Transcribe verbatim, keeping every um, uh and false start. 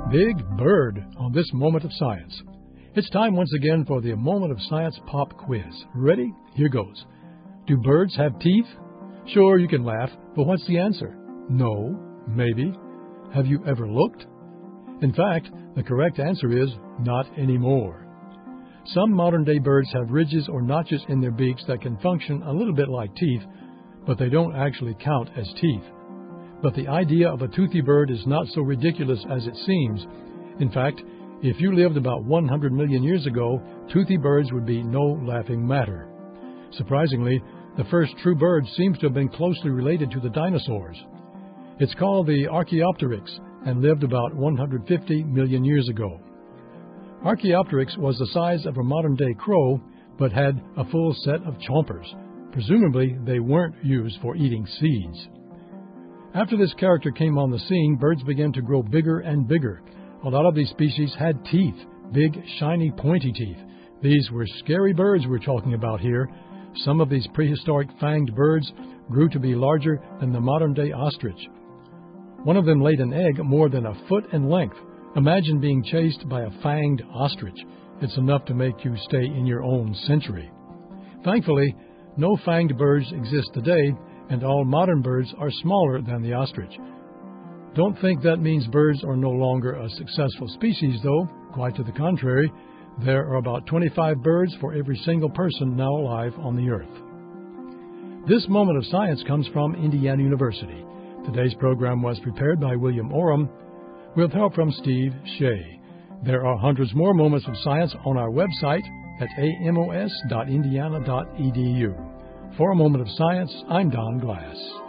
Big Bird on this Moment of Science. It's time once again for the Moment of Science Pop Quiz. Ready? Here goes. Do birds have teeth? Sure, you can laugh, but what's the answer? No, maybe. Have you ever looked? In fact, the correct answer is not anymore. Some modern-day birds have ridges or notches in their beaks that can function a little bit like teeth, but they don't actually count as teeth. But the idea of a toothy bird is not so ridiculous as it seems. In fact, if you lived about one hundred million years ago, toothy birds would be no laughing matter. Surprisingly, the first true bird seems to have been closely related to the dinosaurs. It's called the Archaeopteryx and lived about one hundred fifty million years ago. Archaeopteryx was the size of a modern-day crow, but had a full set of chompers. Presumably, they weren't used for eating seeds. After this character came on the scene, birds began to grow bigger and bigger. A lot of these species had teeth, big, shiny, pointy teeth. These were scary birds we're talking about here. Some of these prehistoric fanged birds grew to be larger than the modern-day ostrich. One of them laid an egg more than a foot in length. Imagine being chased by a fanged ostrich. It's enough to make you stay in your own century. Thankfully, no fanged birds exist today, and all modern birds are smaller than the ostrich. Don't think that means birds are no longer a successful species, though. Quite to the contrary, there are about twenty-five birds for every single person now alive on the earth. This Moment of Science comes from Indiana University. Today's program was prepared by William Oram, with help from Steve Shea. There are hundreds more moments of science on our website at a m o s dot indiana dot e d u. For a Moment of Science, I'm Don Glass.